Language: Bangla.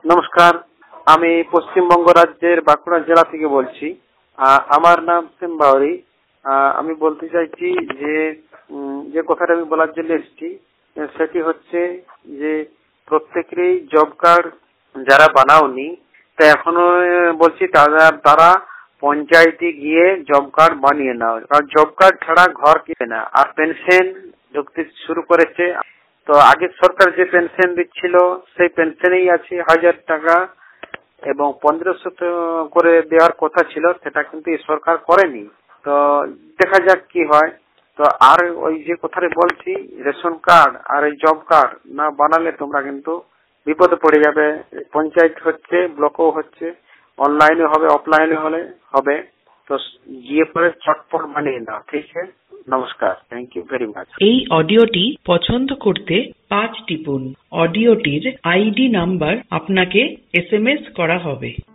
নমস্কার, আমি পশ্চিমবঙ্গ রাজ্যের বাঁকুড়া জেলা থেকে বলছি। আমার নাম সেম বাউরি। আমি বলতে চাইছি যে কথাটা আমি বলার জন্য এসেছি সেটি হচ্ছে যে প্রত্যেকেরই জব কার্ড যারা বানাওনি তা এখনো বলছি তারা পঞ্চায়েতে গিয়ে জব কার্ড বানিয়ে নাও, কারণ জব কার্ড ছাড়া ঘর কিনে না। আর পেনশন ঢুকতে শুরু করেছে। তো আগের সরকার যে পেনশন দিচ্ছিল সেই পেনশনেই আছে 1000 টাকা এবং 1500 করে দেওয়ার কথা ছিল, সেটা কিন্তু এই সরকার করেনি। তো দেখা যাক কি হয়। তো আর ওই যে কথাটা বলছি, রেশন কার্ড আর এই জব কার্ড না বানালে তোমরা কিন্তু বিপদে পড়ে যাবে। পঞ্চায়েত হচ্ছে, ব্লকও হচ্ছে, অনলাইনে হবে, অফলাইনে হবে। তো গিয়ে পরে চটপট বানিয়ে নাও, ঠিক আছে? নমস্কার, থ্যাংক ইউ ভেরি মাচ। এই অডিওটি পছন্দ করতে 5 টিপুন। অডিওটির আইডি নাম্বার আপনাকে SMS করা হবে।